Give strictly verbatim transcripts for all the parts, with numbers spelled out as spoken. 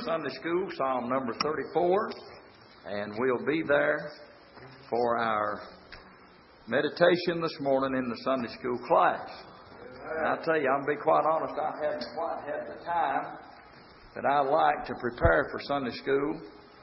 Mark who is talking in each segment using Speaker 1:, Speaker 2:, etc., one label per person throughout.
Speaker 1: Sunday School, Psalm number thirty-four, and we'll be there for our meditation this morning in the Sunday School class. And I tell you, I'll be quite honest, I haven't quite had the time that I like to prepare for Sunday School,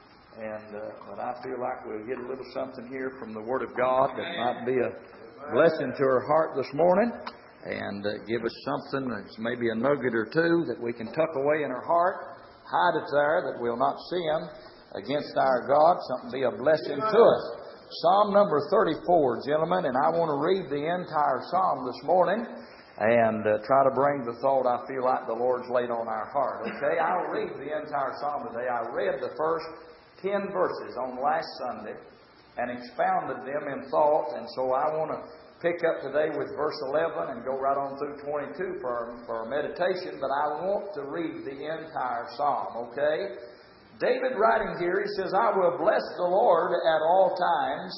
Speaker 1: and uh, but I feel like we'll get a little something here from the Word of God that might be a blessing to our heart this morning, and uh, give us something that's maybe a nugget or two that we can tuck away in our heart, hide it there that we'll not sin against our God, something be a blessing to us. Psalm number thirty-four, gentlemen, and I want to read the entire psalm this morning and uh, try to bring the thought I feel like the Lord's laid on our heart. Okay, I'll read the entire psalm today. I read the first ten verses on last Sunday and expounded them in thought, and so I want to pick up today with verse eleven and go right on through twenty-two for our, for our meditation, but I want to read the entire psalm, okay? David writing here, he says, I will bless the Lord at all times.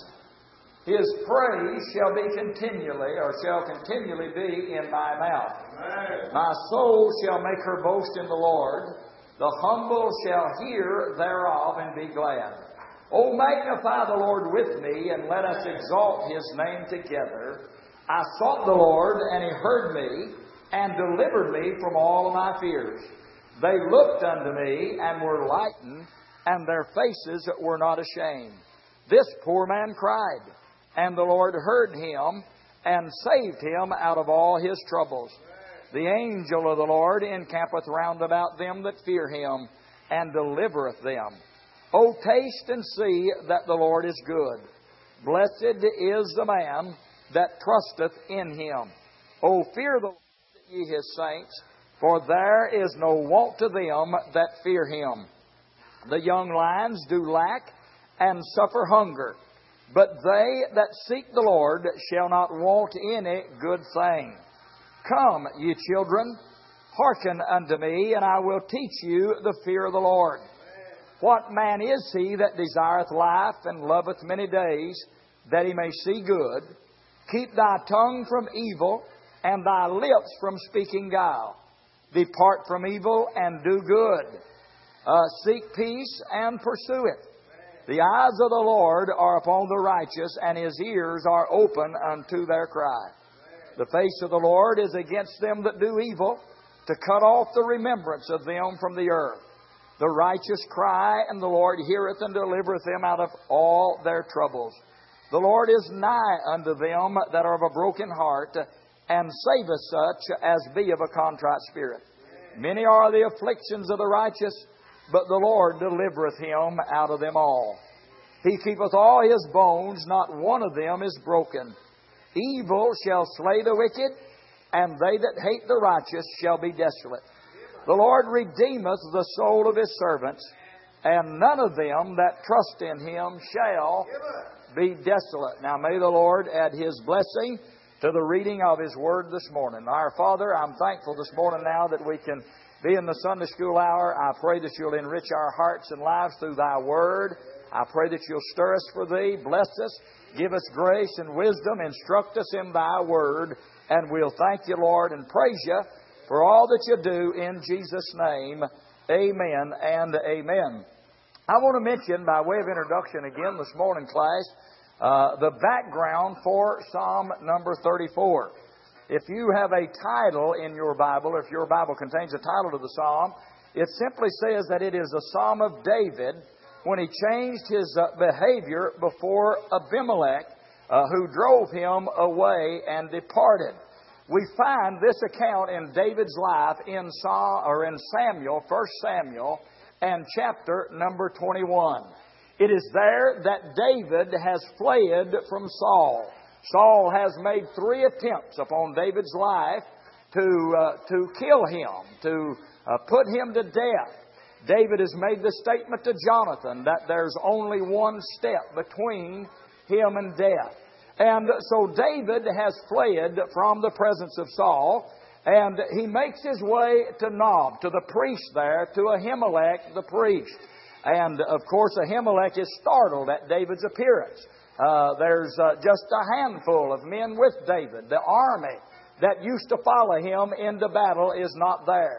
Speaker 1: His praise shall be continually, or shall continually be in my mouth. Amen. My soul shall make her boast in the Lord. The humble shall hear thereof and be glad. O magnify the Lord with me, and let us exalt His name together. I sought the Lord, and He heard me, and delivered me from all of my fears. They looked unto me, and were lightened, and their faces were not ashamed. This poor man cried, and the Lord heard him, and saved him out of all his troubles. The angel of the Lord encampeth round about them that fear Him, and delivereth them. O taste and see that the Lord is good. Blessed is the man that trusteth in Him. O fear the Lord, ye His saints, for there is no want to them that fear Him. The young lions do lack and suffer hunger, but they that seek the Lord shall not want any good thing. Come, ye children, hearken unto me, and I will teach you the fear of the Lord. What man is he that desireth life and loveth many days, that he may see good? Keep thy tongue from evil, and thy lips from speaking guile. Depart from evil and do good. Uh, seek peace and pursue it. The eyes of the Lord are upon the righteous, and His ears are open unto their cry. The face of the Lord is against them that do evil, to cut off the remembrance of them from the earth. The righteous cry, and the Lord heareth and delivereth them out of all their troubles. The Lord is nigh unto them that are of a broken heart, and saveth such as be of a contrite spirit. Many are the afflictions of the righteous, but the Lord delivereth him out of them all. He keepeth all his bones, not one of them is broken. Evil shall slay the wicked, and they that hate the righteous shall be desolate. The Lord redeemeth the soul of His servants, and none of them that trust in Him shall be desolate. Now may the Lord add His blessing to the reading of His Word this morning. Our Father, I'm thankful this morning now that we can be in the Sunday School hour. I pray that You'll enrich our hearts and lives through Thy Word. I pray that You'll stir us for Thee, bless us, give us grace and wisdom, instruct us in Thy Word, and we'll thank You, Lord, and praise You for all that You do in Jesus' name. Amen and amen. I want to mention, by way of introduction again this morning, class, uh, the background for Psalm number thirty-four. If you have a title in your Bible, if your Bible contains a title to the psalm, it simply says that it is a psalm of David when he changed his uh, behavior before Abimelech, uh, who drove him away and departed. We find this account in David's life in Psalm, or in Samuel, First Samuel, and chapter number twenty-one. It is there that David has fled from Saul. Saul has made three attempts upon David's life to uh, to kill him, to uh, put him to death. David has made the statement to Jonathan that there's only one step between him and death. And so David has fled from the presence of Saul, and he makes his way to Nob, to the priest there, to Ahimelech the priest. And of course Ahimelech is startled at David's appearance. Uh, there's uh, just a handful of men with David. The army that used to follow him into battle is not there.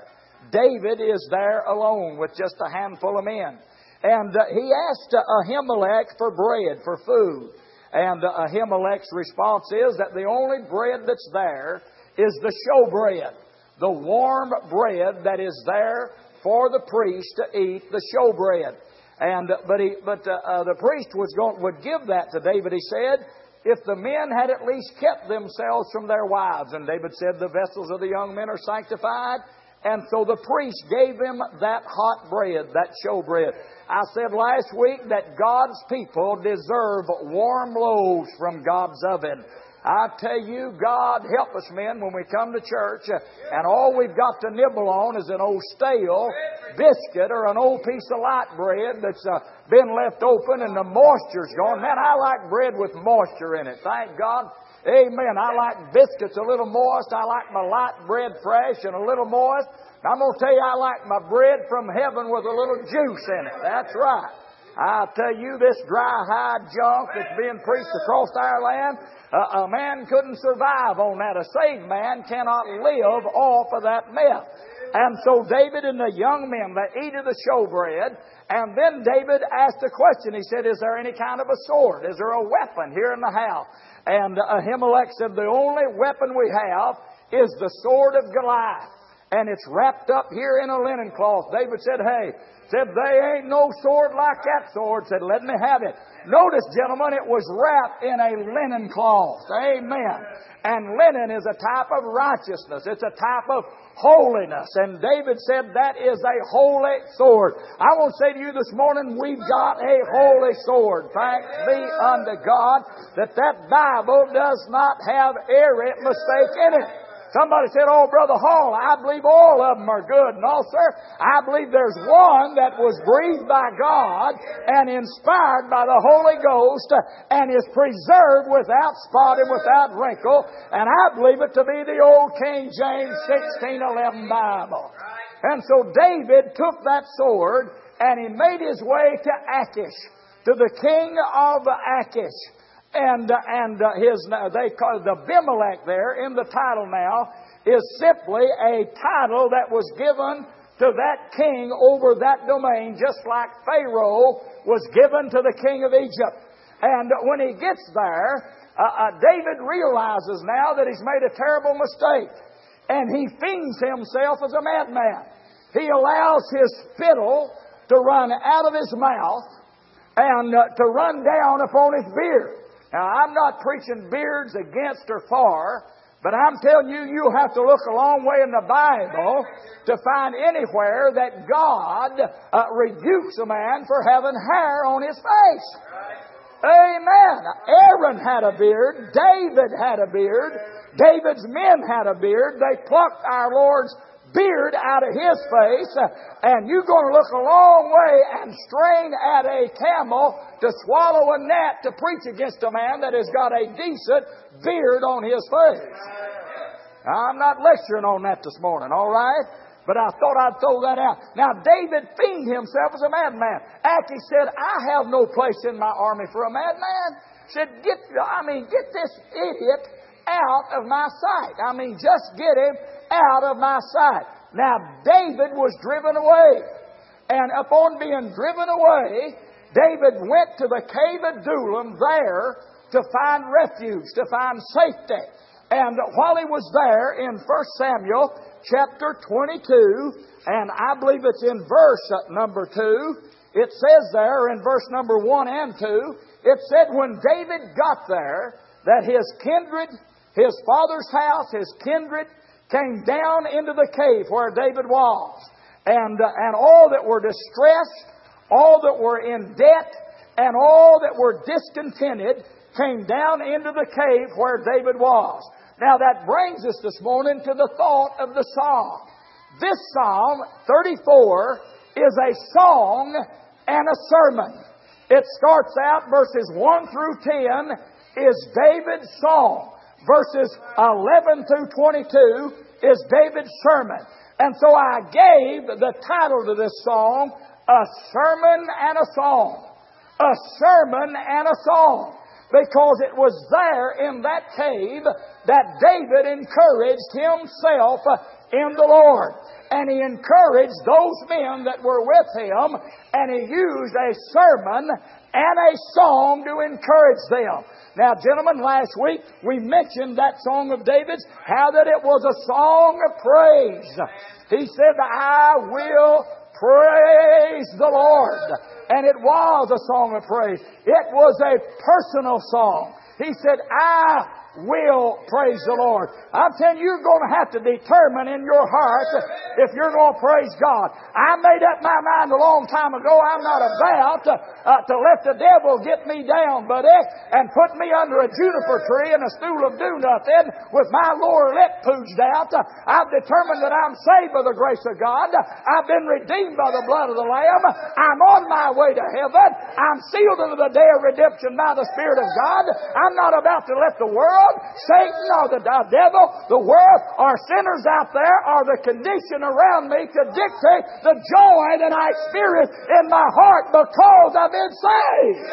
Speaker 1: David is there alone with just a handful of men. And uh, he asked uh, Ahimelech for bread, for food. And uh, Ahimelech's response is that the only bread that's there is the showbread, the warm bread that is there for the priest to eat, the showbread. And uh, but he, but uh, uh, the priest was going would give that to David. He said, if the men had at least kept themselves from their wives. And David said, the vessels of the young men are sanctified. And so the priest gave him that hot bread, that showbread. I said last week that God's people deserve warm loaves from God's oven. I tell you, God help us, men, when we come to church and all we've got to nibble on is an old stale biscuit or an old piece of light bread that's uh, been left open and the moisture's gone. Man, I like bread with moisture in it. Thank God. Amen. I like biscuits a little moist. I like my light bread fresh and a little moist. I'm going to tell you, I like my bread from heaven with a little juice in it. That's right. I tell you, this dry hide junk that's being preached across our land, uh, a man couldn't survive on that. A saved man cannot live off of that mess. And so David and the young men, they eat of the showbread. And then David asked a question. He said, is there any kind of a sword? Is there a weapon here in the house? And Ahimelech said, the only weapon we have is the sword of Goliath. And it's wrapped up here in a linen cloth. David said, hey, said, there ain't no sword like that sword. Said, let me have it. Notice, gentlemen, it was wrapped in a linen cloth. Amen. And linen is a type of righteousness. It's a type of holiness. And David said, that is a holy sword. I want to say to you this morning, we've got a holy sword. Thanks be unto God that that Bible does not have every mistake in it. Somebody said, oh, Brother Hall, I believe all of them are good. No, sir. I believe there's one that was breathed by God and inspired by the Holy Ghost and is preserved without spot and without wrinkle. And I believe it to be the old King James sixteen eleven Bible. And so David took that sword and he made his way to Achish, to the king of Achish. And, uh, and uh, his, uh, they call the Abimelech there in the title now is simply a title that was given to that king over that domain, just like Pharaoh was given to the king of Egypt. And when he gets there, uh, uh, David realizes now that he's made a terrible mistake. And he feigns himself as a madman. He allows his spittle to run out of his mouth and uh, to run down upon his beard. Now, I'm not preaching beards against or for, but I'm telling you, you'll have to look a long way in the Bible to find anywhere that God uh, rebukes a man for having hair on his face. Amen. Aaron had a beard. David had a beard. David's men had a beard. They plucked our Lord's beard out of his face, and you're going to look a long way and strain at a camel to swallow a gnat to preach against a man that has got a decent beard on his face. Now, I'm not lecturing on that this morning, all right? But I thought I'd throw that out. Now, David feigned himself as a madman. Achish said, I have no place in my army for a madman. Said, get, I mean, get this idiot out of my sight. I mean, just get him out of my sight. Now, David was driven away. And upon being driven away, David went to the cave of Adullam there to find refuge, to find safety. And while he was there in First Samuel chapter twenty-two, and I believe it's in verse number two, it says there in verse number one and two, it said when David got there that his kindred, his father's house, his kindred, came down into the cave where David was. And, uh, and all that were distressed, all that were in debt, and all that were discontented came down into the cave where David was. Now that brings us this morning to the thought of the psalm. This Psalm thirty-four is a song and a sermon. It starts out, verses one through ten is David's song. Verses eleven through twenty-two is David's sermon. And so I gave the title to this song, A Sermon and a Song. A Sermon and a Song. Because it was there in that cave that David encouraged himself
Speaker 2: in the Lord. And he encouraged those men that were with him, and he used a sermon and a song to encourage them. Now, gentlemen, last week we mentioned that song of David's, how that it was a song of praise. He said, I will praise the Lord. And it was a song of praise. It was a personal song. He said, I will praise the Lord. I'm telling you, you're going to have to determine in your heart if you're going to praise God. I made up my mind a long time ago. I'm not about uh, uh, to let the devil get me down, buddy, and put me under a juniper tree and a stool of do nothing with my lower lip pooged out. Uh, I've determined that I'm saved by the grace of God. I've been redeemed by the blood of the Lamb. I'm on my way to heaven. I'm sealed into the day of redemption by the Spirit of God. I'm not about to let the world, Satan or the devil, the world, or sinners out there, or the condition around me to dictate the joy that I experience in my heart because I've been saved.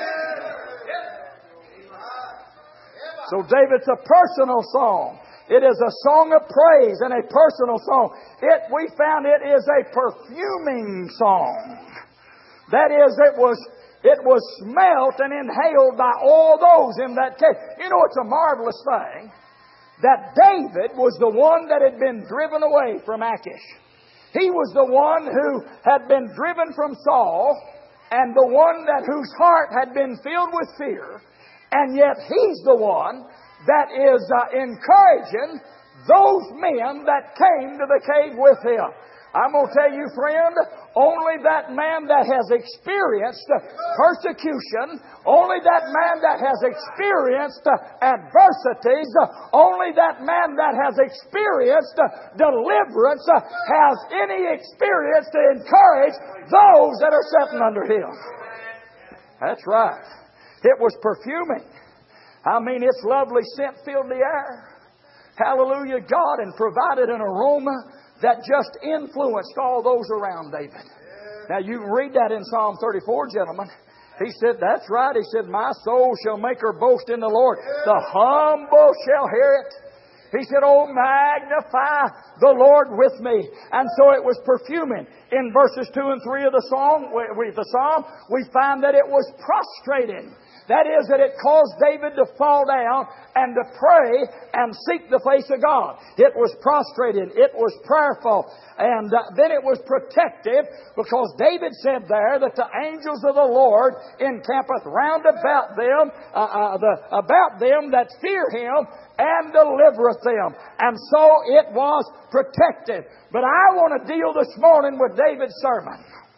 Speaker 2: So David's a personal song. It is a song of praise and a personal song. It, we found it is a perfuming song. That is, it was It was smelt and inhaled by all those in that cave. You know, it's a marvelous thing that David was the one that had been driven away from Achish. He was the one who had been driven from Saul, and the one that whose heart had been filled with fear. And yet he's the one that is uh, encouraging those men that came to the cave with him. I'm going to tell you, friend, only that man that has experienced persecution, only that man that has experienced adversities, only that man that has experienced deliverance has any experience to encourage those that are sitting under him. That's right. It was perfuming. I mean, its lovely scent filled the air. Hallelujah, God, and provided an aroma that just influenced all those around David. Now you read that in Psalm thirty-four, gentlemen. He said, that's right. He said, my soul shall make her boast in the Lord. The humble shall hear it. He said, oh, magnify the Lord with me. And so it was perfuming. In verses two and three of the song, with the psalm, we find that it was prostrating. That is, that it caused David to fall down and to pray and seek the face of God. It was prostrated. It was prayerful. And uh, then it was protective, because David said there that the angels of the Lord encampeth round about them, uh, uh, the, about them that fear Him, and delivereth them. And so it was protected. But I want to deal this morning with David's sermon.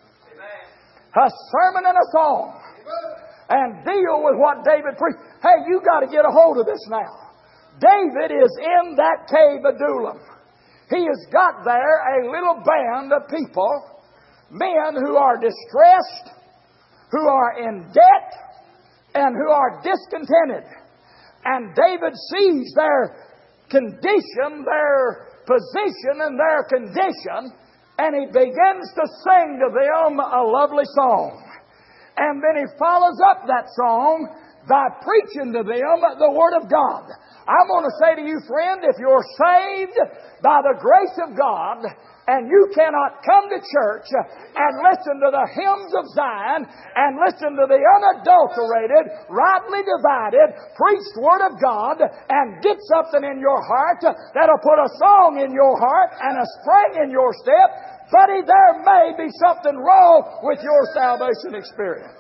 Speaker 2: A sermon and a song. And deal with what David preached. Hey, you got to get a hold of this now. David is in that cave of Adullam. He has got there a little band of people, men who are distressed, who are in debt, and who are discontented. And David sees their condition, their position, and their condition, and he begins to sing to them a lovely song. And then he follows up that song by preaching to them the Word of God. I'm going to say to you, friend, if you're saved by the grace of God, and you cannot come to church and listen to the hymns of Zion and listen to the unadulterated, rightly divided, preached Word of God, and get something in your heart that'll put a song in your heart and a spring in your step, buddy, there may be something wrong with your salvation experience.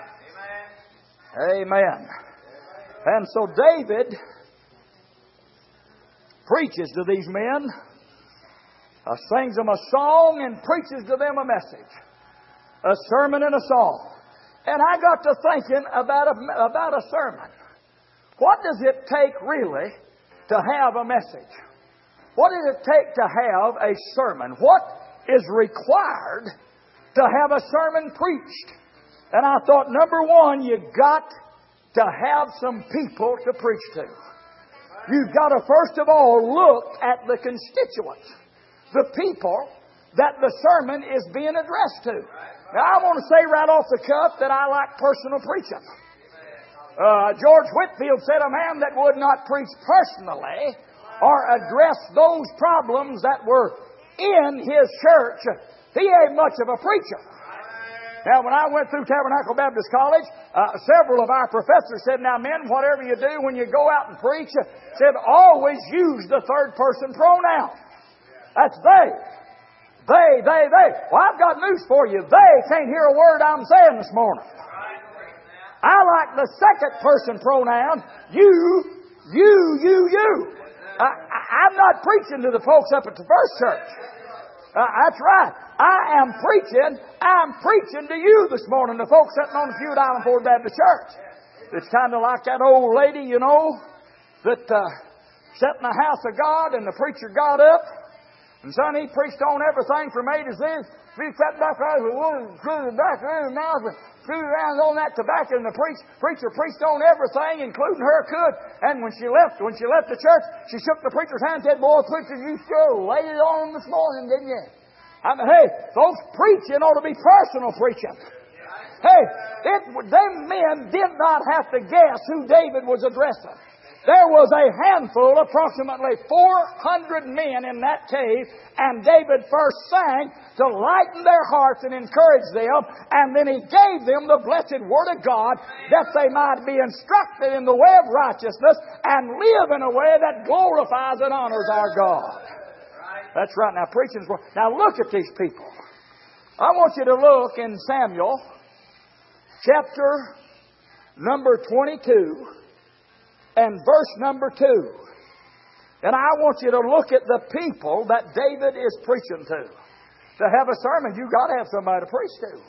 Speaker 2: Amen. Amen. And so David preaches to these men, uh, sings them a song and preaches to them a message. A sermon and a song. And I got to thinking about a, about a sermon. What does it take really to have a message? What does it take to have a sermon? What is required to have a sermon preached? And I thought, number one, you got to have some people to preach to. You've got to first of all look at the constituents, the people that the sermon is being addressed to. Now, I want to say right off the cuff that I like personal preaching. Uh, George Whitefield said a man that would not preach personally or address those problems that were in his church, he ain't much of a preacher. Now, when I went through Tabernacle Baptist College, uh, several of our professors said, now, men, whatever you do when you go out and preach, said, always use the third person pronoun. That's they. They, they, they. Well, I've got news for you. They can't hear a word I'm saying this morning. I like the second person pronoun. You, you, you, you. I, I, I'm not preaching to the folks up at the First Church. Uh, that's right. I am preaching, I'm preaching to you this morning, the folks sitting on the pew at Island Ford Baptist Church. It's kind of like that old lady, you know, that uh, sat in the house of God and the preacher got up. And son, he preached on everything from A to Z. He sat back there with one through the back of his mouth and threw around on that tobacco, and the preach, preacher preached on everything, including her could. And when she left, when she left the church, she shook the preacher's hand and said, boy, preacher, you sure laid it on him this morning, didn't you? I mean, hey, folks, preaching ought to be personal preaching. Hey, it, them men did not have to guess who David was addressing. There was a handful, approximately four hundred men in that cave, and David first sang to lighten their hearts and encourage them, and then he gave them the blessed Word of God that they might be instructed in the way of righteousness and live in a way that glorifies and honors our God. That's right. Now, preaching's wrong. Now, look at these people. I want you to look in Samuel, chapter number twenty-two, and verse number two. And I want you to look at the people that David is preaching to. To have a sermon, you've got to have somebody to preach to.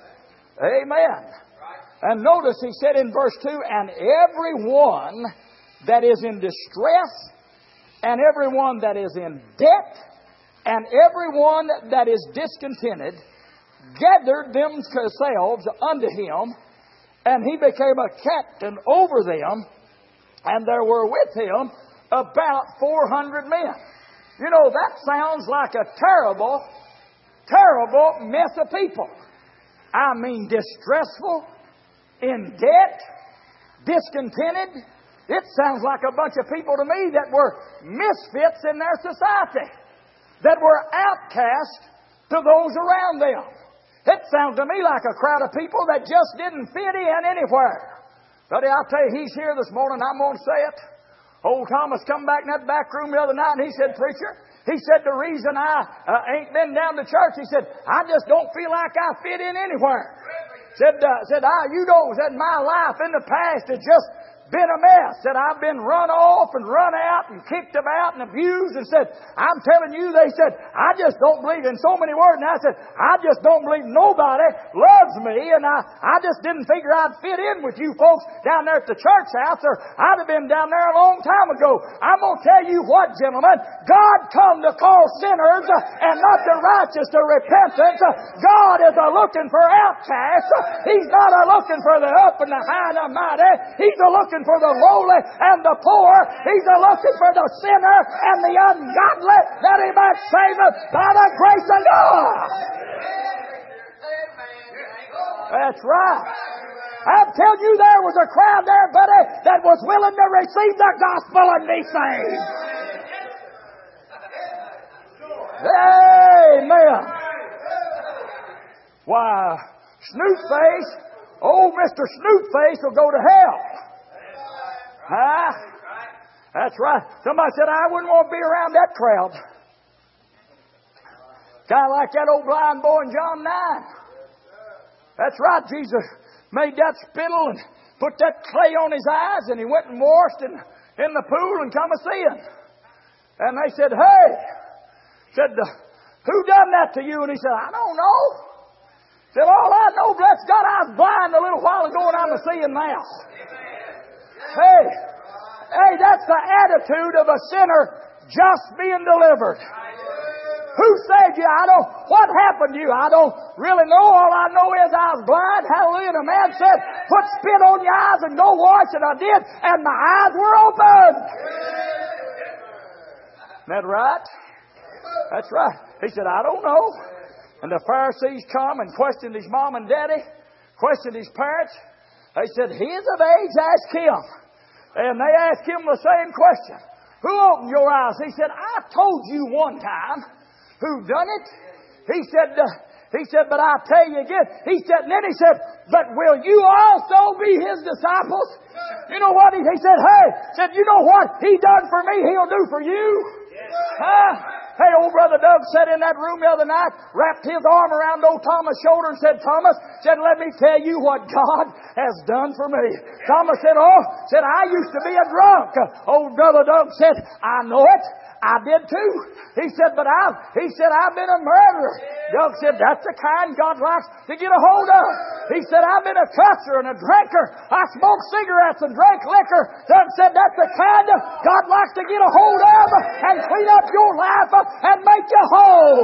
Speaker 2: Amen. And notice he said in verse two, and everyone that is in distress, and everyone that is in debt, and everyone that is discontented, gathered themselves unto him, and he became a captain over them, and there were with him about four hundred men. You know, that sounds like a terrible, terrible mess of people. I mean, distressful, in debt, discontented. It sounds like a bunch of people to me that were misfits in their society, that were outcast to those around them. It sounds to me like a crowd of people that just didn't fit in anywhere. But I'll tell you, he's here this morning. I'm going to say it. Old Thomas come back in that back room the other night and he said, preacher, he said, the reason I uh, ain't been down to church, he said, I just don't feel like I fit in anywhere. Said, uh, said, ah, you know, said my life in the past has just been a mess. Said, I've been run off and run out and kicked about and abused, and said, I'm telling you, they said, I just don't believe in so many words. And I said, I just don't believe nobody loves me, and I, I just didn't figure I'd fit in with you folks down there at the church house, or I'd have been down there a long time ago. I'm going to tell you what, gentlemen, God come to call sinners and not the righteous to repentance. God is a looking for outcasts. He's not a looking for the up and the high and the mighty. He's a looking for the lowly and the poor. He's a looking for the sinner and the ungodly, that he might save us by the grace of God. That's right. I'm telling you, there was a crowd there, buddy, that was willing to receive the gospel and be saved. Amen. Why, Snootface, old Mister Snootface will go to hell. Huh? That's right. Somebody said, I wouldn't want to be around that crowd. Kind of like that old blind boy in John nine. That's right. Jesus made that spittle and put that clay on his eyes, and he went and washed in, in the pool and come a seeing. And they said, hey, said, who done that to you? And he said, I don't know. Said, all I know, bless God, I was blind a little while ago and I'm a seeing now. Hey, hey, that's the attitude of a sinner just being delivered. Who saved you? I don't, what happened to you? I don't really know. All I know is I was blind. Hallelujah. And the man said, put spit on your eyes and go wash. And I did. And my eyes were open. Isn't that right? That's right. He said, I don't know. And the Pharisees come and questioned his mom and daddy, questioned his parents. They said, he is of age, ask him. And they asked him the same question. Who opened your eyes? He said, I told you one time who done it. He said, uh, he said, but I'll tell you again. He said, and then he said, but will you also be His disciples? You know what? He, he said, hey, said, you know what He done for me, He'll do for you. Huh? Hey, old Brother Doug sat in that room the other night, wrapped his arm around old Thomas' shoulder and said, Thomas, said, let me tell you what God has done for me. Thomas said, oh, said, I used to be a drunk. Old Brother Doug said, I know it. I did too. He said, but I've, he said, I've been a murderer. Doug said, that's the kind God likes to get a hold of. He said, I've been a cusser and a drinker. I smoked cigarettes and drank liquor. Doug said, that's the kind God likes to get a hold of and clean up your life and make you whole.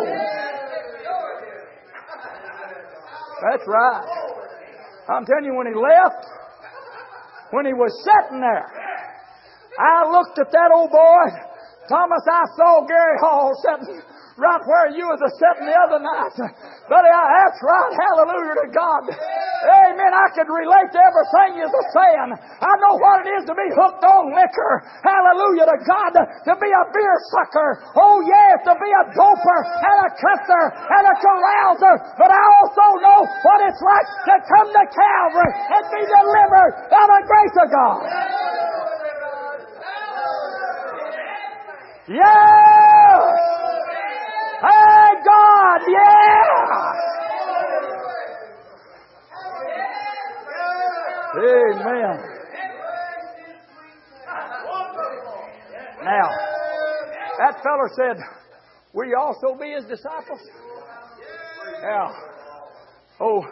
Speaker 2: That's right. I'm telling you, when he left, when he was sitting there, I looked at that old boy. Thomas, I saw Gary Hall sitting right where you was sitting the other night. Buddy, that's right. Hallelujah to God. Amen. I could relate to everything you were saying. I know what it is to be hooked on liquor. Hallelujah to God. To be a beer sucker. Oh, yes, to be a doper and a cusser and a carouser. But I also know what it's like to come to Calvary and be delivered by the grace of God. Yes! Hey, God, yes! Amen. Now, that fellow said, will you also be His disciples? Now, oh,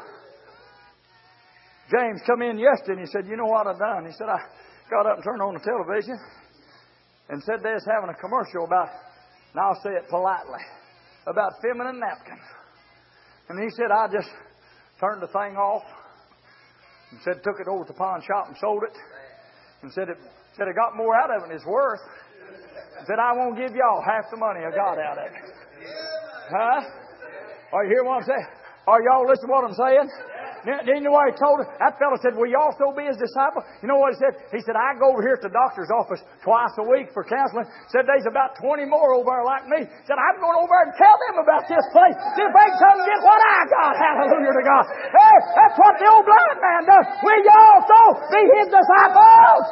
Speaker 2: James come in yesterday and he said, you know what I've done? He said, I got up and turned on the television and said they was having a commercial about, and I'll say it politely, about feminine napkins. And he said, I just turned the thing off and said, took it over to the pawn shop and sold it. And said, it said I got more out of it than it's worth. And said, I won't give y'all half the money I got out of it. Huh? Are you hear what I'm saying? Are y'all listening to what I'm saying? Didn't you know what he told her? That fellow said, will you also be His disciple? You know what he said? He said, I go over here at the doctor's office twice a week for counseling. Said, there's about twenty more over there like me. Said, I'm going over there and tell them about this place. See if they can come and get what I got. Hallelujah to God. Hey, that's what the old blind man does. Will you also be His disciples?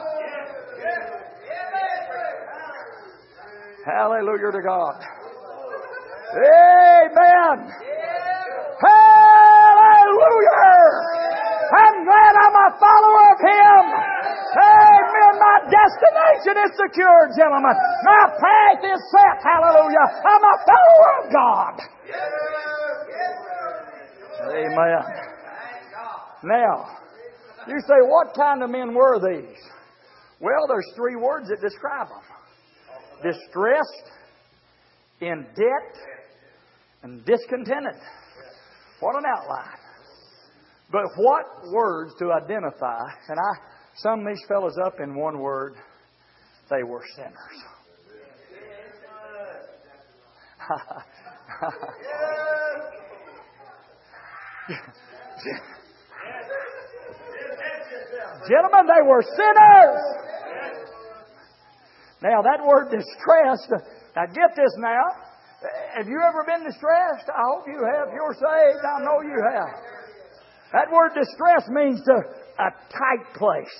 Speaker 2: Hallelujah to God. Amen. Hallelujah! I'm glad I'm a follower of Him. Amen. My destination is secure, gentlemen. My path is set. Hallelujah. I'm a follower of God. Amen. Now, you say, what kind of men were these? Well, there's three words that describe them. Distressed, in debt, and discontented. What an outline. But what words to identify? And I sum these fellows up in one word. They were sinners. Gentlemen, they were sinners. Now that word distressed, now get this now. Have you ever been distressed? I hope you have. If you're saved, I know you have. That word distress means to, a tight place.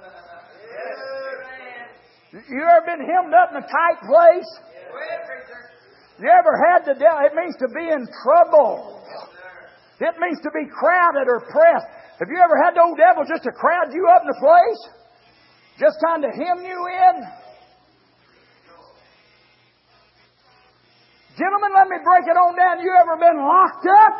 Speaker 2: You ever been hemmed up in a tight place? You ever had to deal? It means to be in trouble. It means to be crowded or pressed. Have you ever had the old devil just to crowd you up in a place? Just kind of hem you in? Gentlemen, let me break it on down. You ever been locked up?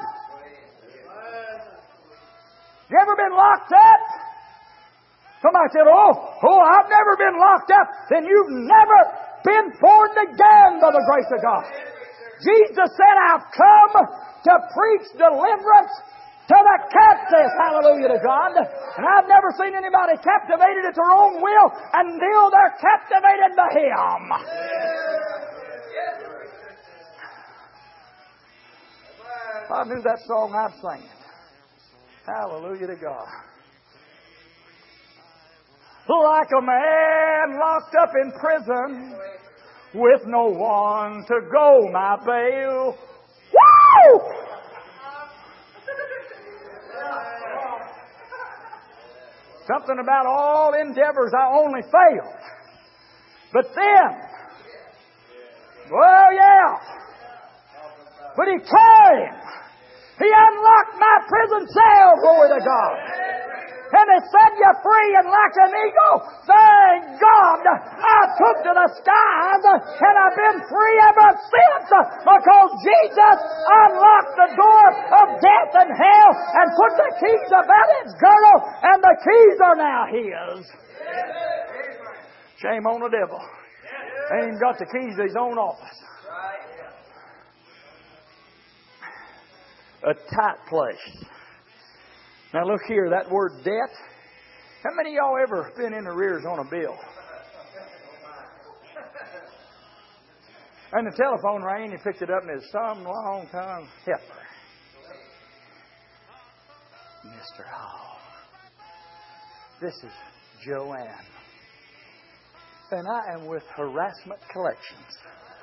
Speaker 2: You ever been locked up? Somebody said, oh, oh, I've never been locked up. Then you've never been born again by the grace of God. Jesus said, I've come to preach deliverance to the captives. Hallelujah to God. And I've never seen anybody captivated at their own will until they're captivated by Him. If I knew that song, I'd sing it. Hallelujah to God. Like a man locked up in prison, with no one to go my bail. Woo! Something about all endeavors I only failed. But then, well, yeah. But He came. He unlocked my prison cell, glory to God. And He set you free, and like an eagle, thank God, I took to the skies, and I've been free ever since, because Jesus unlocked the door of death and hell and put the keys about its girdle, and the keys are now His. Shame on the devil. Ain't even got the keys to his own office. A tight place. Now look here, that word debt. How many of y'all ever been in arrears on a bill? And the telephone rang, he picked it up, and it's some long time heifer. Mister Hall. This is Joanne. And I am with Harassment Collections.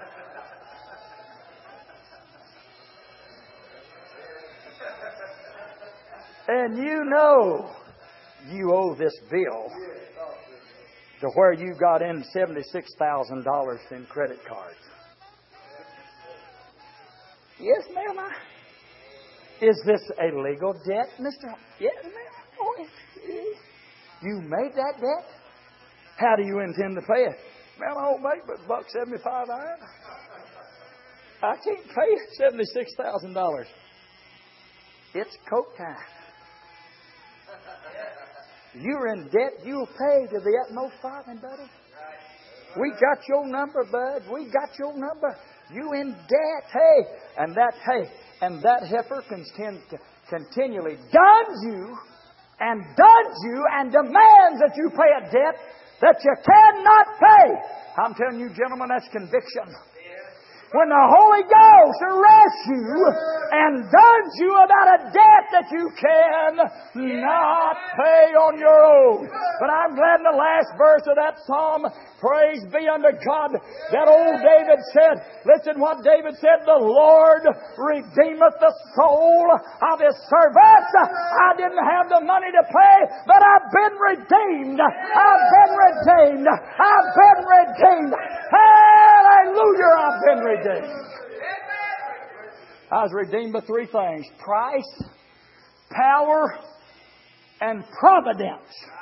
Speaker 2: And you know you owe this bill to where you got in seventy-six thousand dollars in credit cards. Yes, ma'am. I... Is this a legal debt, Mister Yes, ma'am. Oh, yes. You made that debt? How do you intend to pay it? Well, I don't make but buck seventy-five iron. I can't pay seventy-six thousand dollars. It's coke time. You're in debt, you'll pay to the utmost farthing, buddy. We got your number, bud. We got your number. You in debt, hey. And that, hey, and that heifer contend, continually duns you and duns you and demands that you pay a debt that you cannot pay. I'm telling you, gentlemen, that's conviction. When the Holy Ghost arrests you and duns you about a debt that you cannot pay on your own. But I'm glad in the last verse of that psalm, praise be unto God, that old David said, listen what David said, the Lord redeemeth the soul of His servants. I didn't have the money to pay, but I've been redeemed. I've been redeemed. I've been redeemed. Hallelujah, I've been redeemed. I was redeemed by three things: price, power, and providence.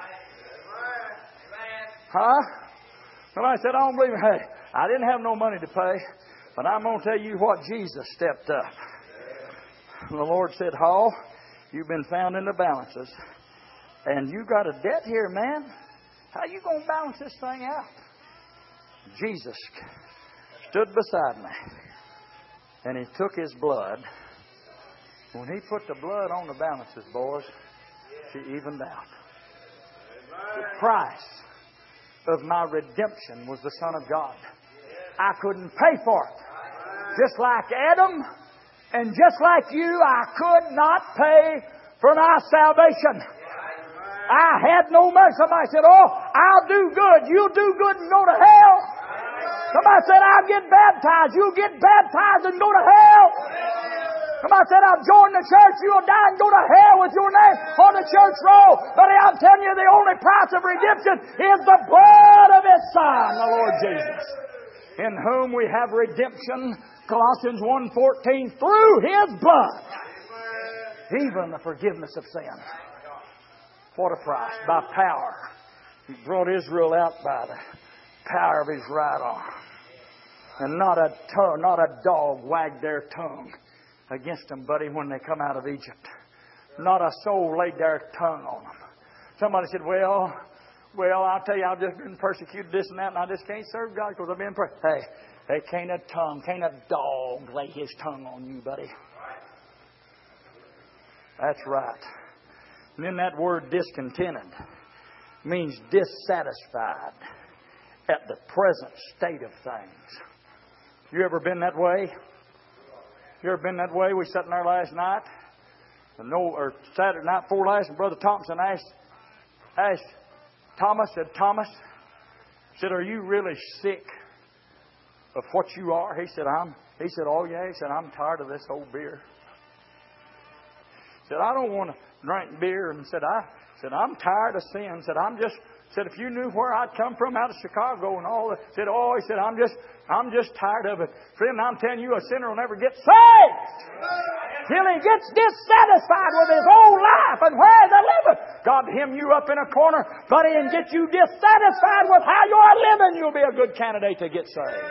Speaker 2: Huh? Somebody said, I don't believe it. Hey, I didn't have no money to pay, but I'm going to tell you what, Jesus stepped up. And the Lord said, Hall, you've been found in the balances, and you got a debt here, man. How you going to balance this thing out? Jesus stood beside me, and He took His blood. When He put the blood on the balances, boys, she evened out. The price of my redemption was the Son of God. I couldn't pay for it. Just like Adam and just like you, I could not pay for my salvation. I had no money. Somebody said, oh, I'll do good. You'll do good and go to hell. Somebody said, I'll get baptized. You'll get baptized and go to hell. Somebody said, I'll join the church. You'll die and go to hell with your name on the church roll. But I'm telling you, the only price of redemption is the blood of His Son, the Lord Jesus, in whom we have redemption, Colossians one fourteen, through His blood, even the forgiveness of sin. What a price. By power. He brought Israel out by the power of His right arm. And not a tongue, not a dog wagged their tongue against them, buddy, when they come out of Egypt. Not a soul laid their tongue on them. Somebody said, well, well, I'll tell you, I've just been persecuted, this and that, and I just can't serve God because I've been persecuted. Hey, hey, can't a tongue, can't a dog lay his tongue on you, buddy. That's right. And then that word discontented means dissatisfied at the present state of things. You ever been that way? You ever been that way? We sat in there last night, and no, or Saturday night before last, and Brother Thompson asked, asked Thomas, said, Thomas, said, are you really sick? of what you are? He said, I'm, he said, oh yeah. He said, I'm tired of this old beer. He said, I don't want to drink beer. And said, I said, I'm tired of sin. Said, I'm just, said, if you knew where I'd come from out of Chicago and all that. Said, oh, he said, I'm just, I'm just tired of it. Friend, I'm telling you, a sinner will never get saved till he gets dissatisfied with his old life and where they're living. God hem you up in a corner, buddy, and get you dissatisfied with how you're living. You'll be a good candidate to get saved.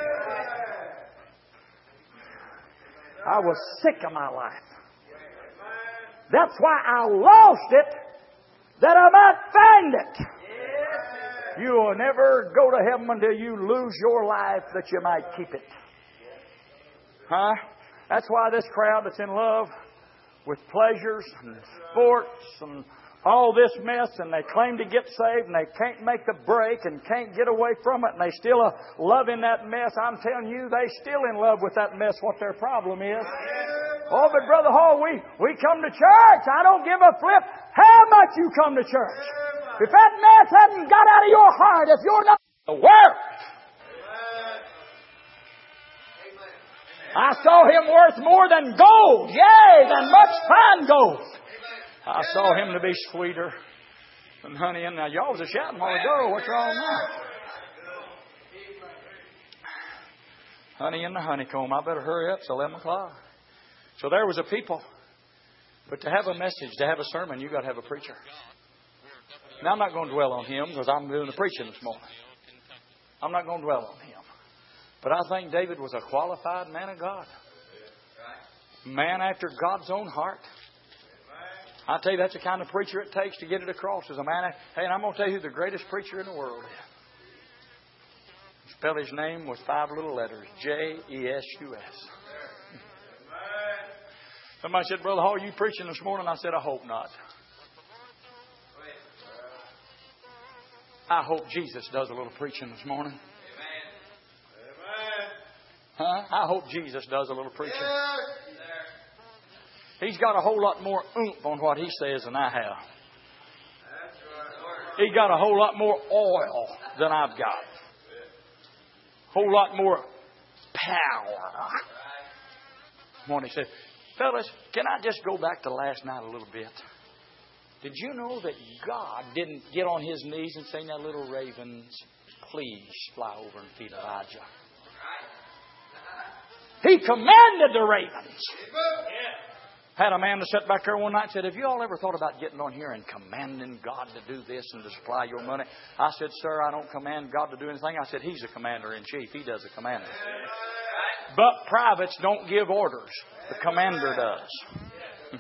Speaker 2: I was sick of my life. That's why I lost it, that I might find it. You will never go to heaven until you lose your life that you might keep it. Huh? That's why this crowd that's in love with pleasures and sports and all this mess, and they claim to get saved, and they can't make the break and can't get away from it, and they still are loving that mess. I'm telling you, they still in love with that mess, what their problem is. Oh, but Brother Hall, we, we come to church. I don't give a flip how much you come to church. If that mess hasn't got out of your heart, if you're not the Word. I saw Him worth more than gold, yea, than much fine gold. I saw Him to be sweeter than honey. And now y'all was a shouting a while ago. What's wrong now? Honey in the honeycomb. I better hurry up. It's eleven o'clock. So there was a people. But to have a message, to have a sermon, you got to have a preacher. Now I'm not going to dwell on him because I'm doing the preaching this morning. I'm not going to dwell on him. But I think David was a qualified man of God. Man after God's own heart. I tell you, that's the kind of preacher it takes to get it across as a man. Hey, and I'm going to tell you who the greatest preacher in the world is. Spell his name with five little letters. J E S U S. Somebody said, Brother Hall, you preaching this morning? I said, I hope not. I hope Jesus does a little preaching this morning. Huh? I hope Jesus does a little preaching. He's got a whole lot more oomph on what he says than I have. He's got a whole lot more oil than I've got. A whole lot more power. One he said, fellas, can I just go back to last night a little bit? Did you know that God didn't get on His knees and say, now little ravens, please fly over and feed Elijah? He commanded the ravens. Had a man that sat back there one night and said, have you all ever thought about getting on here and commanding God to do this and to supply your money? I said, sir, I don't command God to do anything. I said, He's the commander-in-chief. He does the commanding. But privates don't give orders. The commander does.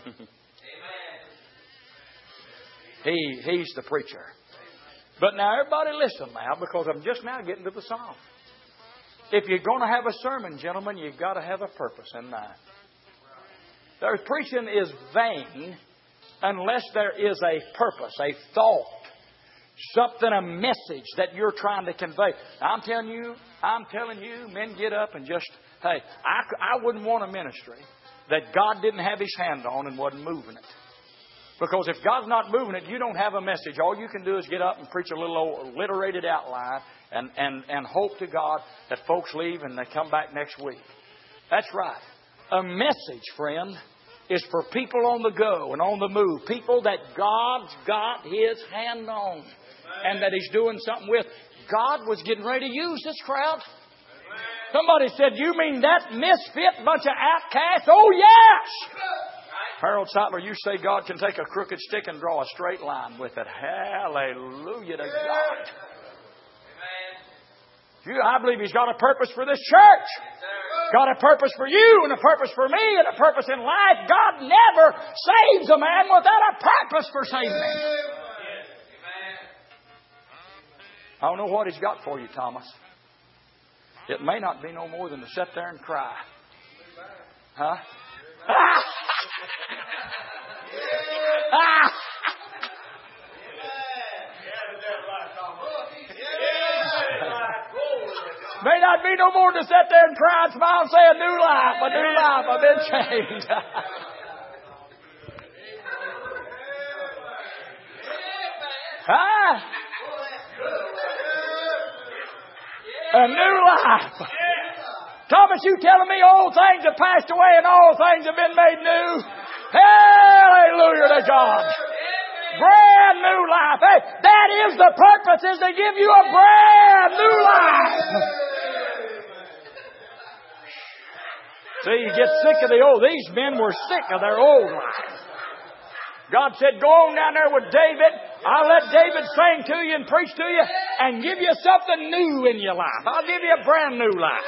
Speaker 2: he He's the preacher. But now everybody listen now, because I'm just now getting to the song. If you're going to have a sermon, gentlemen, you've got to have a purpose in mind. Their preaching is vain unless there is a purpose, a thought, something, a message that you're trying to convey. I'm telling you, I'm telling you, men get up and just, hey, I, I wouldn't want a ministry that God didn't have His hand on and wasn't moving it. Because if God's not moving it, you don't have a message. All you can do is get up and preach a little old alliterated outline and, and, and hope to God that folks leave and they come back next week. That's right. A message, friend, is for people on the go and on the move. People that God's got His hand on and that He's doing something with. God was getting ready to use this crowd. Somebody said, you mean that misfit bunch of outcasts? Oh, yes! Harold Seitler, you say God can take a crooked stick and draw a straight line with it. Hallelujah to God. You, I believe He's got a purpose for this church. Got a purpose for you and a purpose for me and a purpose in life. God never saves a man without a purpose for saving him. I don't know what He's got for you, Thomas. It may not be no more than to sit there and cry. Huh? Ah! Ah! May not be no more to sit there and cry and smile and say a new life, a new life, I've been changed. Ah! A new life. Thomas, you telling me old things have passed away and all things have been made new? Hallelujah to God. Brand new life. Hey, that is the purpose, is to give you a brand new life. See, you get sick of the old. These men were sick of their old life. God said, go on down there with David. I'll let David sing to you and preach to you and give you something new in your life. I'll give you a brand new life.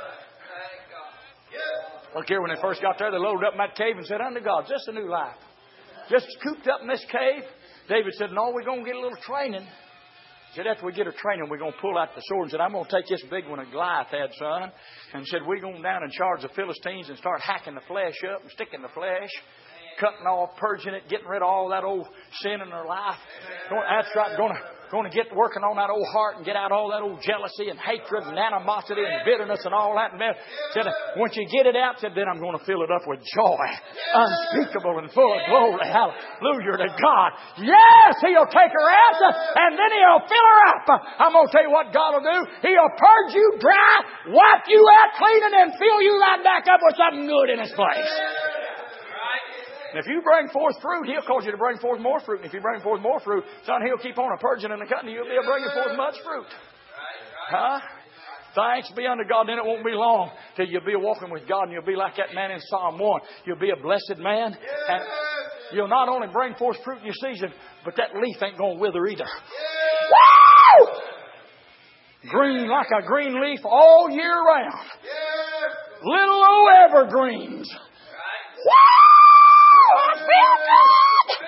Speaker 2: Look here, when they first got there, they loaded up in that cave and said, unto God, is this a new life? Just cooped up in this cave? David said, no, we're going to get a little training. He said, after we get our training, we're going to pull out the sword. And said, I'm going to take this big one that Goliath had, son. And said, we're going down and charge the Philistines and start hacking the flesh up and sticking the flesh, cutting off, purging it, getting rid of all that old sin in their life. Going, that's right, going to, going to get working on that old heart and get out all that old jealousy and hatred and animosity and bitterness and all that. And then, said, once you get it out, said, then I'm going to fill it up with joy, unspeakable and full of glory. Hallelujah to God. Yes, He'll take her out and then He'll fill her up. I'm going to tell you what God will do. He'll purge you dry, wipe you out clean, and then fill you right back up with something good in its place. And if you bring forth fruit, He'll cause you to bring forth more fruit. And if you bring forth more fruit, son, He'll keep on a purging and a cutting. You'll be bringing forth much fruit. Huh? Thanks be unto God. Then it won't be long till you'll be walking with God and you'll be like that man in Psalm one. You'll be a blessed man. And you'll not only bring forth fruit in your season, but that leaf ain't going to wither either. Woo! Green like a green leaf all year round. Little old evergreens. Woo! I feel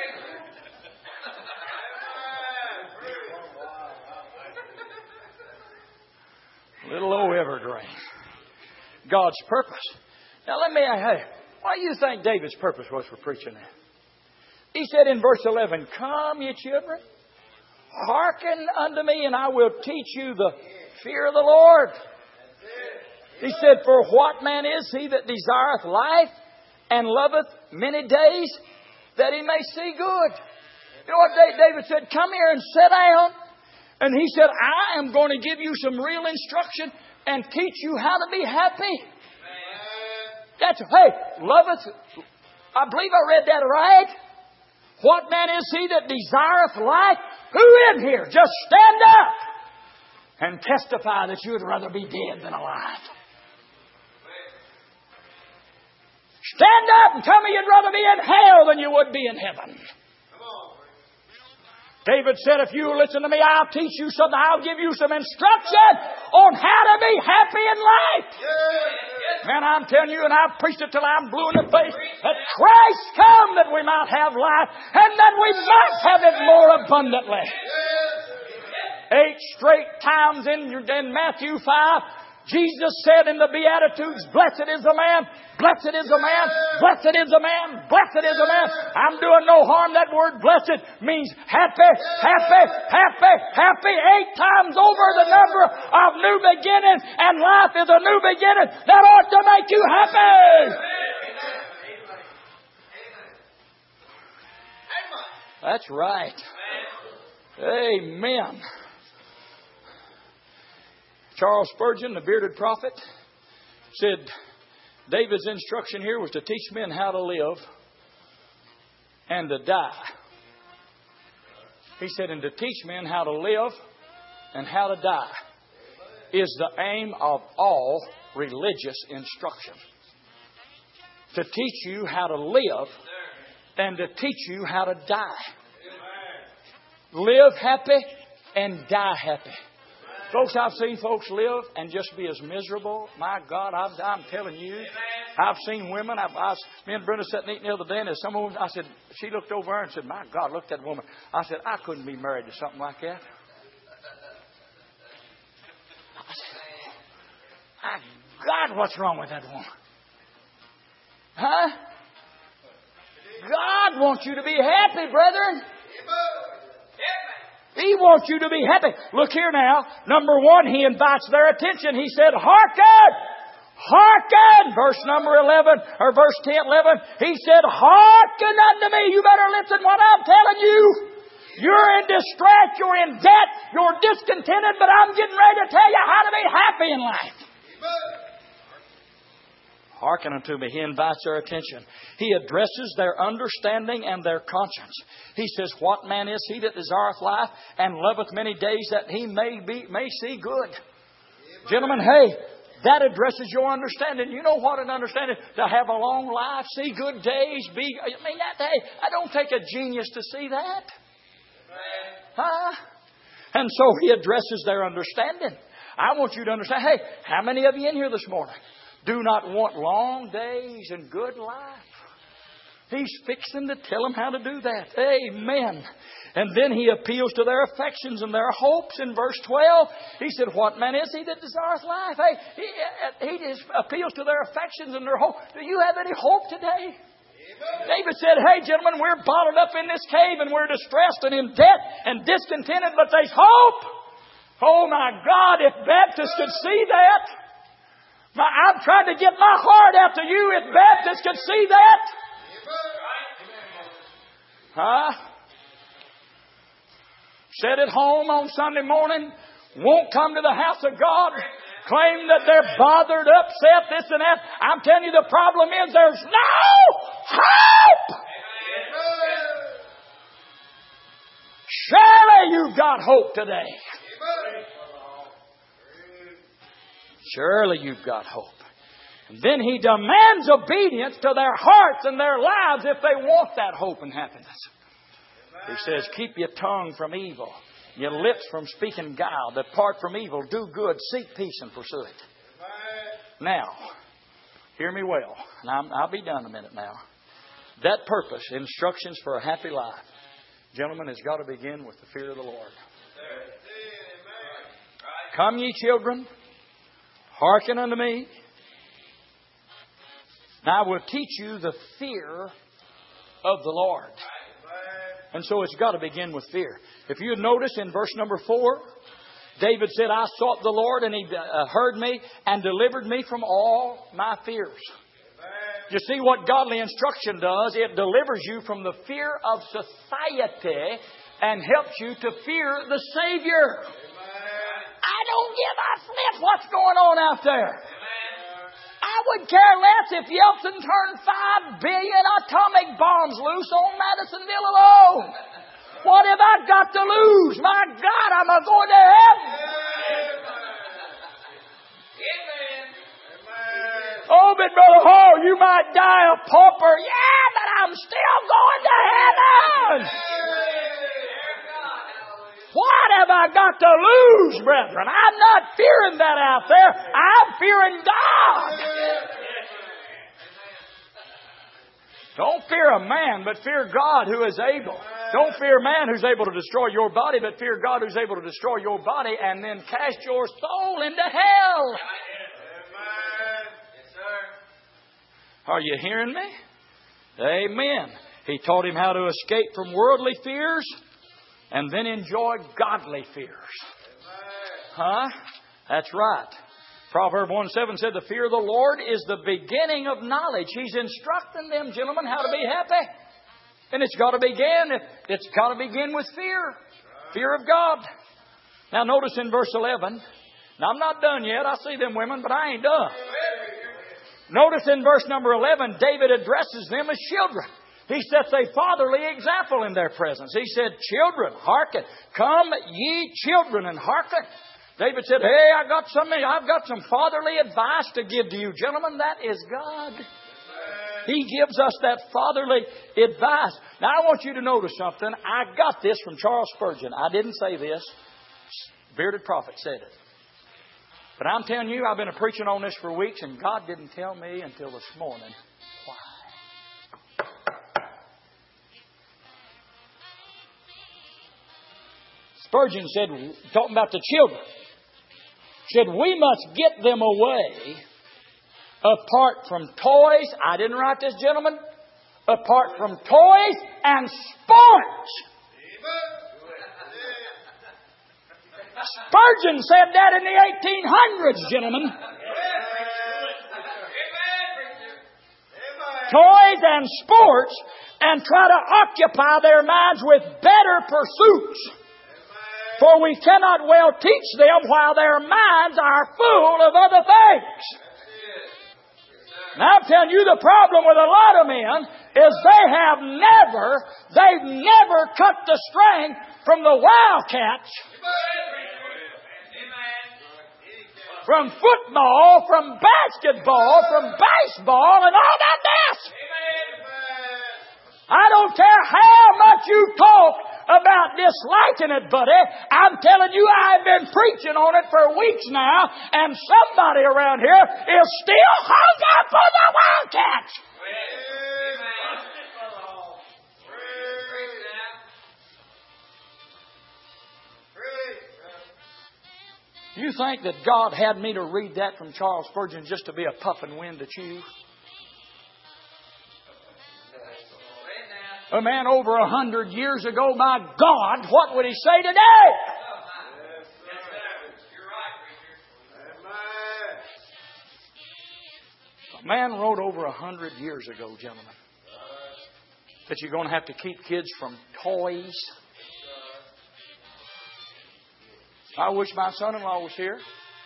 Speaker 2: good. Little old evergreen. God's purpose. Now let me ask you, what do you think David's purpose was for preaching that? He said in verse eleven, come ye children, hearken unto me, and I will teach you the fear of the Lord. He said, for what man is he that desireth life and loveth many days, that he may see good? You know what David said? Come here and sit down. And he said, I am going to give you some real instruction and teach you how to be happy. That's, hey, loveth, I believe I read that right. What man is he that desireth life? Who in here? Just stand up and testify that you would rather be dead than alive. Stand up and tell me you'd rather be in hell than you would be in heaven. David said, if you listen to me, I'll teach you something. I'll give you some instruction on how to be happy in life. Man, I'm telling you, and I've preached it till I'm blue in the face, that Christ come that we might have life and that we might have it more abundantly. Eight straight times in, in Matthew five, Jesus said in the Beatitudes, blessed is the man, blessed is the man, blessed is the man, blessed is the man. I'm doing no harm. That word blessed means happy, happy, happy, happy. Eight times over the number of new beginnings, and life is a new beginning that ought to make you happy. That's right. Amen. Charles Spurgeon, the bearded prophet, said David's instruction here was to teach men how to live and to die. He said, and to teach men how to live and how to die is the aim of all religious instruction. To teach you how to live and to teach you how to die. Live happy and die happy. Folks, I've seen folks live and just be as miserable. My God, I'm, I'm telling you. I've seen women. I've, I was, me and Brenda sat eating the other day, and there's some woman, I said, she looked over her and said, my God, look at that woman. I said, I couldn't be married to something like that. I said, my God, what's wrong with that woman? Huh? God wants you to be happy, brethren. He wants you to be happy. Look here now. Number one, He invites their attention. He said, hearken! Hearken! Verse number eleven, or verse ten, eleven. He said, hearken unto me. You better listen what I'm telling you. You're in distress. You're in debt. You're discontented. But I'm getting ready to tell you how to be happy in life. Hearken unto me. He invites their attention. He addresses their understanding and their conscience. He says, what man is he that desireth life and loveth many days that he may be may see good? Amen. Gentlemen, hey, that addresses your understanding. You know what an understanding? To have a long life, see good days, be... I mean, that, hey, I don't take a genius to see that. Amen. Huh? And so he addresses their understanding. I want you to understand, hey, how many of you in here this morning do not want long days and good life? He's fixing to tell them how to do that. Amen. And then he appeals to their affections and their hopes in verse twelve. He said, what man is he that desireth life? Hey, he, he just appeals to their affections and their hope. Do you have any hope today? Amen. David said, hey, gentlemen, we're bottled up in this cave and we're distressed and in debt and discontented, but there's hope. Oh, my God, if Baptists could see that. My, I'm trying to get my heart out to you. If Baptists could see that. Huh? Sit at home on Sunday morning, won't come to the house of God, claim that they're bothered, upset, this and that. I'm telling you, the problem is there's no hope. Surely you've got hope today. Surely you've got hope. And then he demands obedience to their hearts and their lives if they want that hope and happiness. He says, keep your tongue from evil, your lips from speaking guile. Depart from evil, do good, seek peace and pursue it. Now, hear me well, and I'm, I'll be done in a minute now. That purpose, instructions for a happy life, gentlemen, has got to begin with the fear of the Lord. Come ye children, hearken unto me. Now I will teach you the fear of the Lord. And so it's got to begin with fear. If you notice in verse number four, David said, I sought the Lord and He uh, heard me and delivered me from all my fears. Amen. You see what godly instruction does? It delivers you from the fear of society and helps you to fear the Savior. Amen. I don't give a flip what's going on out there. I would care less if Yeltsin turned five billion atomic bombs loose on Madisonville alone. What have I got to lose? My God, I'm a going to heaven. Amen. Oh, but Brother Hall, you might die a pauper. Yeah, but I'm still going to heaven. What have I got to lose, brethren? I'm not fearing that out there. I'm fearing God. Don't fear a man, but fear God who is able. Don't fear man who's able to destroy your body, but fear God who's able to destroy your body and then cast your soul into hell. Are you hearing me? Amen. He taught him how to escape from worldly fears and then enjoy godly fears. Huh? That's right. Proverbs one seven said, the fear of the Lord is the beginning of knowledge. He's instructing them, gentlemen, how to be happy. And it's got to begin. It's got to begin with fear. Fear of God. Now notice in verse eleven. Now I'm not done yet. I see them women, but I ain't done. Notice in verse number eleven, David addresses them as children. He sets a fatherly example in their presence. He said, children, hearken. Come ye children and hearken. David said, hey, I got some, I've got some fatherly advice to give to you. Gentlemen, that is God. He gives us that fatherly advice. Now, I want you to notice something. I got this from Charles Spurgeon. I didn't say this. Bearded prophet said it. But I'm telling you, I've been preaching on this for weeks, and God didn't tell me until this morning why. Spurgeon said, talking about the children, said, we must get them away apart from toys. I didn't write this, gentlemen. Apart from toys and sports. Spurgeon said that in the eighteen hundreds, gentlemen. Toys and sports, and try to occupy their minds with better pursuits. For we cannot well teach them while their minds are full of other things. Now I'm telling you, the problem with a lot of men is they have never, they've never cut the string from the Wildcats, from football, from basketball, from baseball, and all that mess. I don't care how much you talk about disliking it, buddy. I'm telling you, I've been preaching on it for weeks now, and somebody around here is still hung up on the Wildcats. You think that God had me to read that from Charles Spurgeon just to be a puffing wind to chew? A man over a hundred years ago, my God, what would he say today? A man wrote over a hundred years ago, gentlemen, that you're going to have to keep kids from toys. I wish my son-in-law was here.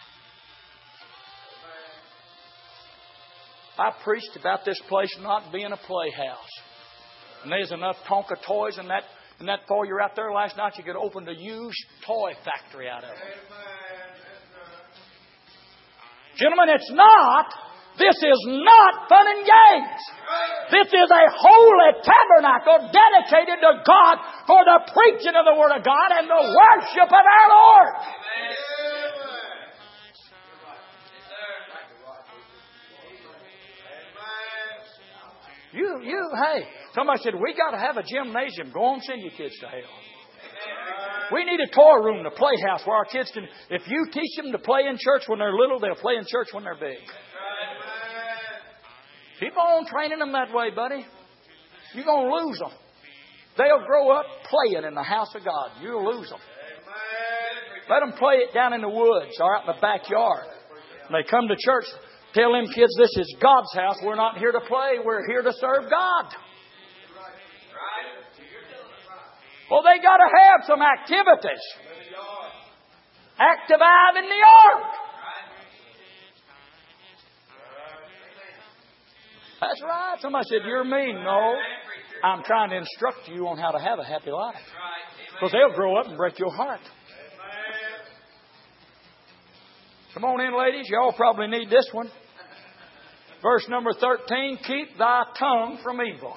Speaker 2: I preached about this place not being a playhouse. And there's enough Tonka toys in that in that foyer out there last night you could open the used toy factory out of it. Gentlemen, it's not. This is not fun and games. This is a holy tabernacle dedicated to God for the preaching of the Word of God and the worship of our Lord. You, you, hey, somebody said, we got to have a gymnasium. Go on, send your kids to hell. We need a toy room, a playhouse where our kids can, if you teach them to play in church when they're little, they'll play in church when they're big. Keep on training them that way, buddy. You're going to lose them. They'll grow up playing in the house of God. You'll lose them. Let them play it down in the woods or out in the backyard. When they come to church, tell them kids this is God's house. We're not here to play. We're here to serve God. Well, they got to have some activities. Active in the ark. That's right. Somebody said, you're mean. No. I'm trying to instruct you on how to have a happy life. Because they'll grow up and break your heart. Come on in, ladies. Y'all probably need this one. Verse number thirteen, keep thy tongue from evil.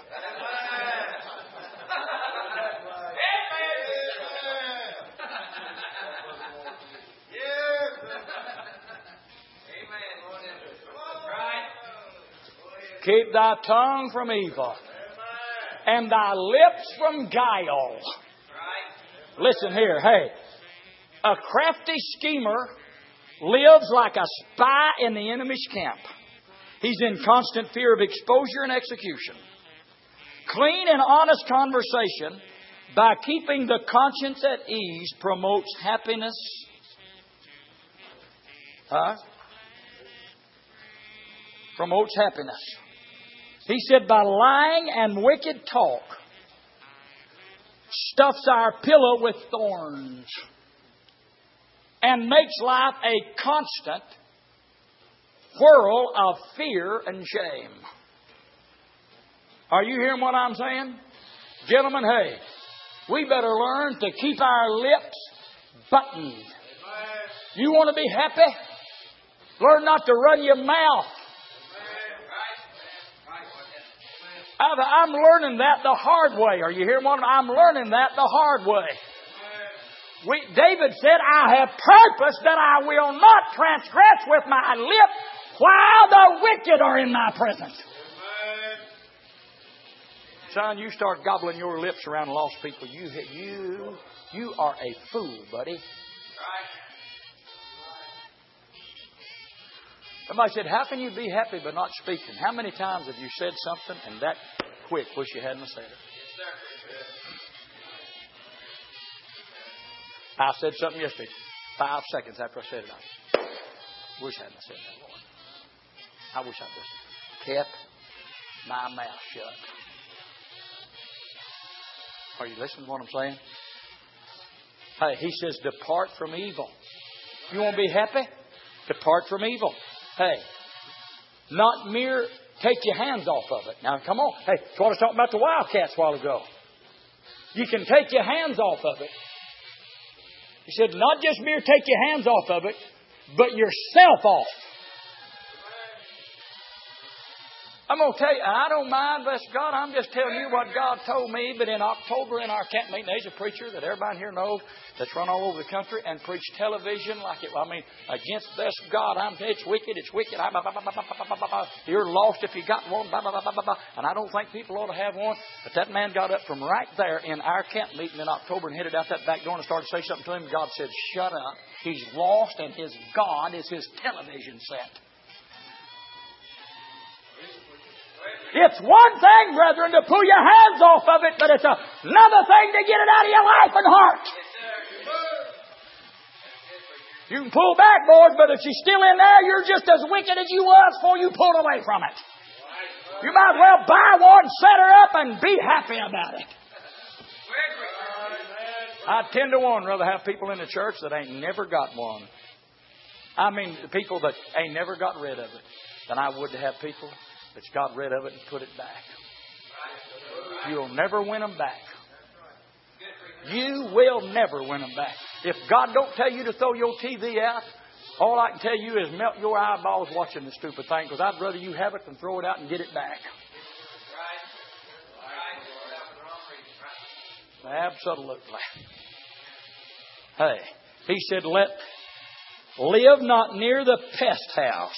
Speaker 2: Keep thy tongue from evil, and thy lips from guile. Listen here, hey. A crafty schemer lives like a spy in the enemy's camp. He's in constant fear of exposure and execution. Clean and honest conversation, by keeping the conscience at ease, promotes happiness. Huh? Promotes happiness. He said, by lying and wicked talk, stuffs our pillow with thorns and makes life a constant whirl of fear and shame. Are you hearing what I'm saying? Gentlemen, hey, we better learn to keep our lips buttoned. You want to be happy? Learn not to run your mouth. I'm learning that the hard way. Are you hearing what I'm learning that the hard way? We, David said, I have purpose that I will not transgress with my lips while the wicked are in my presence. Son, you start gobbling your lips around lost people. You, you, you are a fool, buddy. Somebody said, how can you be happy but not speaking? How many times have you said something and that quick wish you hadn't said it? I said something yesterday. Five seconds after I said it, I wish I hadn't said that, Lord. I wish I just kept my mouth shut. Are you listening to what I'm saying? Hey, he says, depart from evil. You want to be happy? Depart from evil. Hey, not mere take your hands off of it. Now, come on. Hey, that's what I was talking about the Wildcats a while ago. You can take your hands off of it. He said, not just mere take your hands off of it, but yourself off. I'm going to tell you, I don't mind, bless God, I'm just telling you what God told me. But in October in our camp meeting, there's a preacher that everybody here knows that's run all over the country and preached television like it. I mean, against this God, I'm, it's wicked, it's wicked. You're lost if you got one. And I don't think people ought to have one. But that man got up from right there in our camp meeting in October and headed out that back door and started to say something to him. God said, shut up. He's lost and his God is his television set. It's one thing, brethren, to pull your hands off of it, but it's another thing to get it out of your life and heart. You can pull back, boys, but if you're still in there, you're just as wicked as you was before you pulled away from it. You might as well buy one, set her up, and be happy about it. I ten to one rather have people in the church that ain't never got one. I mean, people that ain't never got rid of it, than I would to have people that's got rid of it and put it back. You'll never win them back. You will never win them back. If God don't tell you to throw your T V out, all I can tell you is melt your eyeballs watching the stupid thing, because I'd rather you have it than throw it out and get it back. Absolutely. Hey, he said, let live not near the pest house.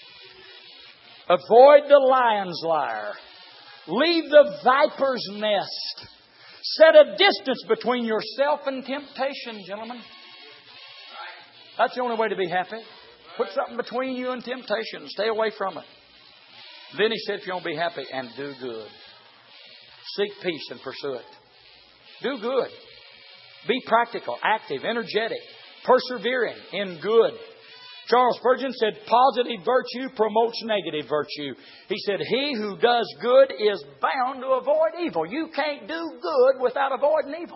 Speaker 2: Avoid the lion's lair. Leave the viper's nest. Set a distance between yourself and temptation, gentlemen. That's the only way to be happy. Put something between you and temptation. Stay away from it. Then he said, if you want to be happy, and do good. Seek peace and pursue it. Do good. Be practical, active, energetic, persevering in good. Charles Spurgeon said, positive virtue promotes negative virtue. He said, he who does good is bound to avoid evil. You can't do good without avoiding evil.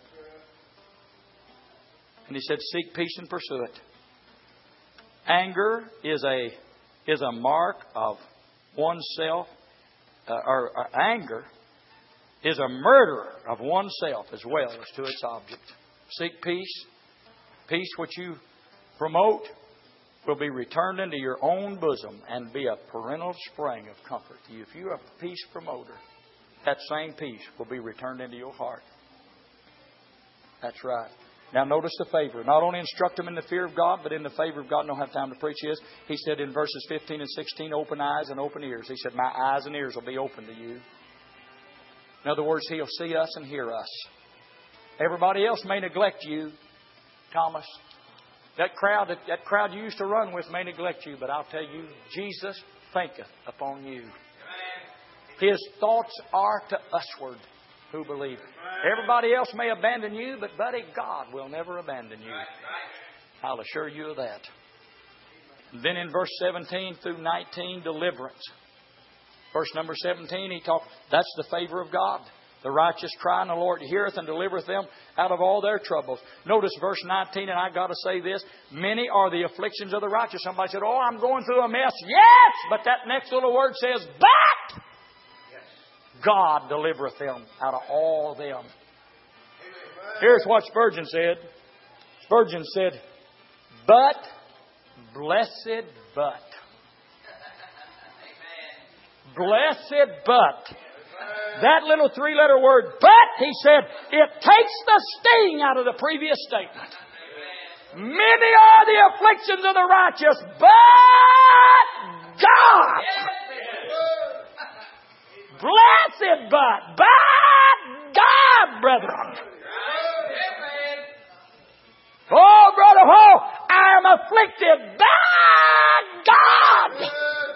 Speaker 2: And he said, seek peace and pursue it. Anger is a is a mark of oneself, uh, or, or anger is a murderer of oneself as well as to its object. Seek peace. Peace which you promote will be returned into your own bosom and be a perennial spring of comfort to you. If you're a peace promoter, that same peace will be returned into your heart. That's right. Now notice the favor. Not only instruct them in the fear of God, but in the favor of God. I don't have time to preach this. He said in verses fifteen and sixteen, open eyes and open ears. He said, my eyes and ears will be open to you. In other words, He'll see us and hear us. Everybody else may neglect you, Thomas. That crowd that, that crowd you used to run with may neglect you, but I'll tell you, Jesus thinketh upon you. His thoughts are to usward who believe. Everybody else may abandon you, but buddy, God will never abandon you. I'll assure you of that. And then in verse seventeen through nineteen, deliverance. Verse number seventeen, he talked, that's the favor of God. The righteous cry, and the Lord heareth and delivereth them out of all their troubles. Notice verse nineteen, and I got to say this. Many are the afflictions of the righteous. Somebody said, oh, I'm going through a mess. Yes! But that next little word says, but God delivereth them out of all them. Here's what Spurgeon said. Spurgeon said, but, blessed but. Blessed but. That little three-letter word, but, he said, it takes the sting out of the previous statement. Many are the afflictions of the righteous, but God. Blessed but, but God, brethren. Oh, brother, oh, I am afflicted by God.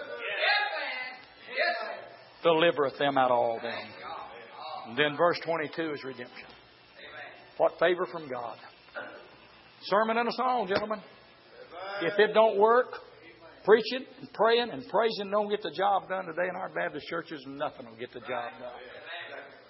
Speaker 2: Delivereth them out of all them. And then verse twenty-two is redemption. What favor from God. Sermon and a song, gentlemen. If it don't work, preaching and praying and praising don't get the job done today in our Baptist churches, nothing will get the job done.